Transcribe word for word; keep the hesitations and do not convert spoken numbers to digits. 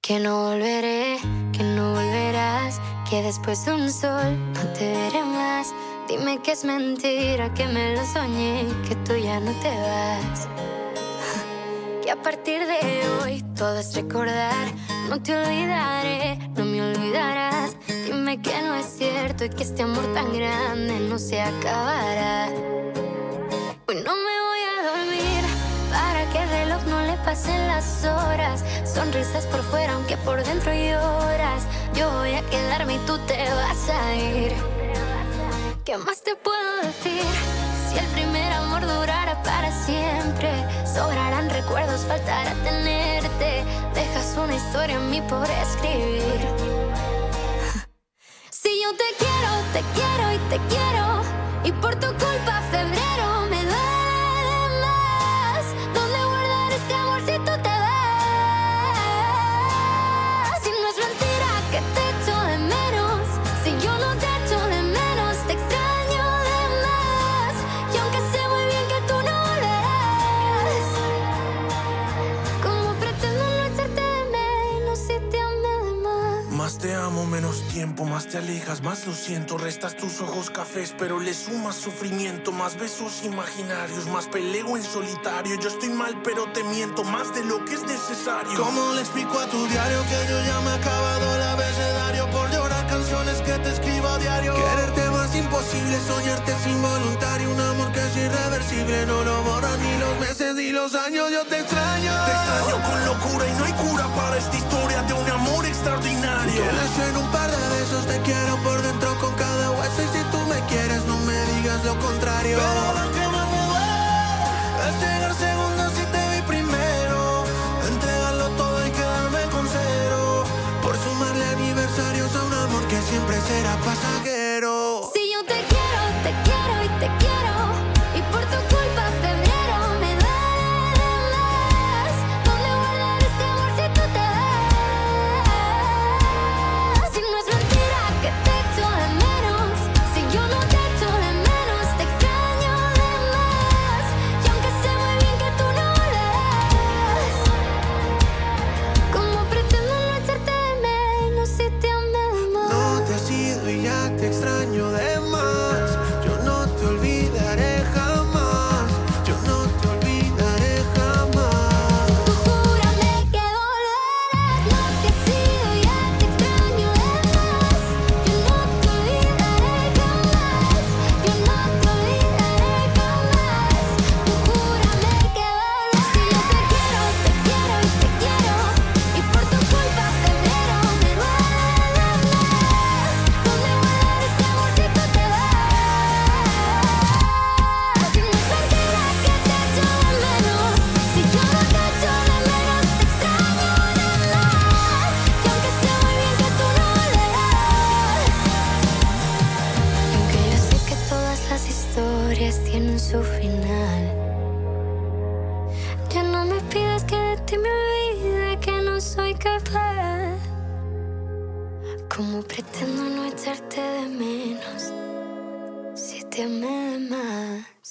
Que no volveré, que no volverás, que después de un sol no te veré más. Dime que es mentira, que me lo soñé, que tú ya no te vas. Que a partir de hoy todo es recordar. No te olvidaré, no me olvidarás. Dime que no es cierto y que este amor tan grande no se acabará. Hoy no me voy a dormir para que el reloj no le pasen las horas. Sonrisas por fuera aunque por dentro lloras. Yo voy a quedarme y tú te vas a ir. ¿Qué más te puedo decir? Si el primer amor durara para siempre, sobrarán recuerdos, faltará tenerte. Dejas una historia en mí por escribir. Si yo te quiero, te quiero y te quiero, y por tu culpa febrero me duele más. ¿Dónde guardar este amor si tú te vas? Si no es mentira que te echo de menos, si yo no te echo de menos, te extraño de más. Y aunque sé muy bien que tú no volverás, ¿cómo pretendo no echarte de menos si te amé de más? Más te amo, menos tiempo, más te alejas, más lo siento. Restas tus ojos cafés, pero le sumas sufrimiento. Más besos imaginarios, más peleo en solitario. Yo estoy mal, pero te miento más de lo que es necesario. ¿Cómo le explico a tu diario que yo ya me he acabado el abecedario por llorar canciones que te escribo a diario? Quererte más imposible, soñarte es involuntario. Un amor que es irreversible, no lo borran ni los meses ni los años. Yo te extraño, te extraño con locura y no hay cura para esta historia de un amor extraordinario. Que les en un par de besos, te quiero por dentro con cada hueso. Y si tú me quieres, no me digas lo contrario. Pero lo que más me duele es llegar segundo si te vi primero. Entregarlo todo y quedarme con cero, por sumarle aniversarios a un amor que siempre será pasajero. Si yo te quiero, te quiero y te quiero, y por tu culpa febrero me duele más. ¿Dónde guardar este amor si tú te vas? Si no es mentira que te echo de menos, si yo no te echo de menos, te extraño de más. Y aunque sé muy bien que tú no volverás, ¿cómo pretendo no echarte de menos si te amé de más? No te has ido y ya te extraño de más. Yo no te olvidaré jamás. Yo no te olvidaré jamás. Tú júrame que volverás. No te has ido y ya te extraño de más. Yo no te olvidaré jamás. Yo no te olvidaré jamás. Tú júrame que volverás. Si yo te quiero, te quiero y te quiero, y por tu culpa febrero me duele más. ¿Dónde guardar este amor si tú te vas? Si no es mentira que te echo de menos, si yo no te echo de menos, te extraño de más. Y aunque sé muy bien que tú no volverás, y aunque yo sé que todas las historias tienen su final, ya no me pidas que de ti me olvide, que no soy capaz. ¿Cómo pretendo no echarte de menos si te amé de más?